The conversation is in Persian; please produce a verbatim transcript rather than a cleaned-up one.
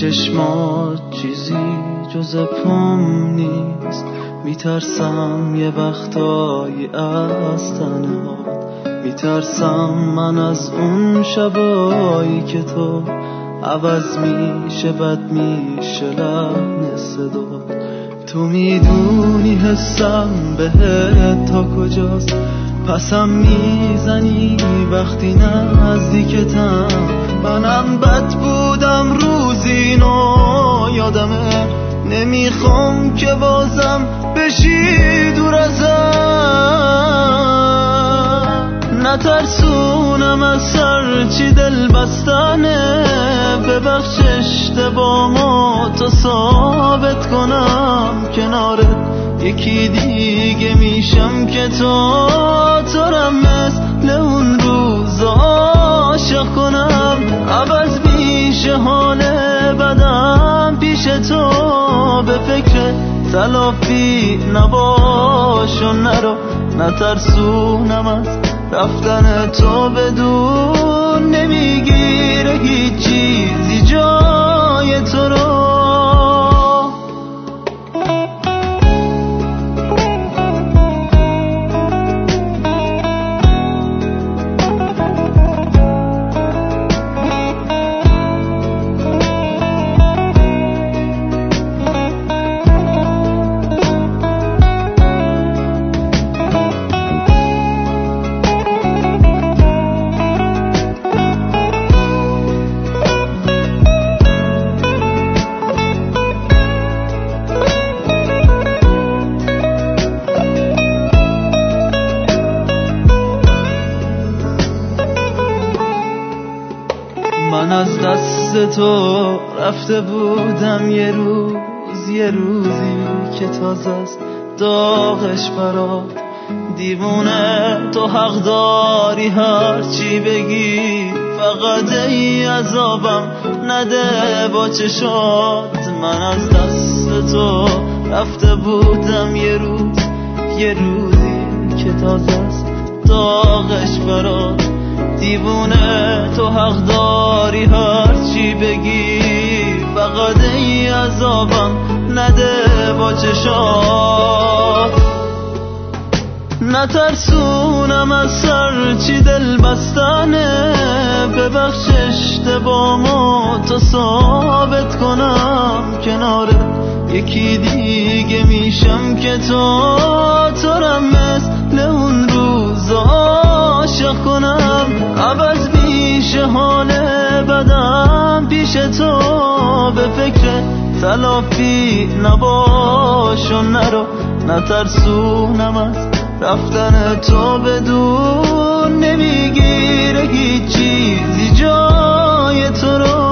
چشمات چیزی جز پام نیست، میترسم یه وقتایی از تنهات، میترسم من از اون شبایی که تو عوض میشه بد میشه لحن صدات. تو میدونی حسم بهت تا کجاست، پسم میزنی وقتی نزدیکتم. منم بد بودم روزینو یادمه، نمیخوام که بازم بشی دور ازم. نترسونم از سرچی دل بستنه، ببخش اشتباهمو تا ثابت کنم کنارت یکی دیگه میشم که تو ترم مثل اون روز عاشق کنم. عوض میشه حال بدم پیش تو، به فکر تلافی نباش و نرو. نترسونم از رفتن تو بدون، نمیگیره هیچ چیزی جای تو رو. من از دست تو رفته بودم یه روز، یه روزی که تازه است داغش برات. دیوونه تو حق داری هر چی بگی، فقط ای عذابم نده با چشات. من از دست تو رفته بودم یه روز، یه روزی که تازه است داغش برات. دیوونه تو حق داری هر چی بگی، فقط ای عذابم نده با چشات. نترسونم از سرچی دل بستنه، ببخش اشتباهمو تا ثابت کنم کنارت یکی دیگه میشم که تو ترم مثل اون روز عاشق کنم. عوض میشه حال بدم پیش تو، به فکر تلافی نباش و نرو. نترسونم از رفتن تو بدون، نمیگیره هیچ چیزی جای تو رو.